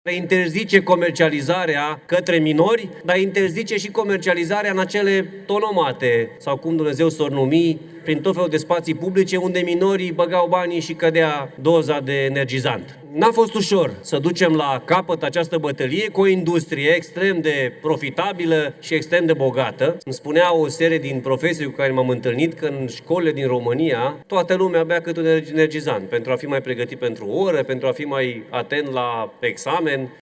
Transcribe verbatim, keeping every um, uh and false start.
Interzice comercializarea către minori, dar interzice și comercializarea în acele tonomate, sau cum Dumnezeu s-o numi, prin tot felul de spații publice unde minorii băgau banii și cădea doza de energizant. N-a fost ușor să ducem la capăt această bătălie cu o industrie extrem de profitabilă și extrem de bogată. Îmi spunea o serie din profesii cu care m-am întâlnit că în școlile din România toată lumea bea cât un energizant pentru a fi mai pregătit pentru o oră, pentru a fi mai atent la examen.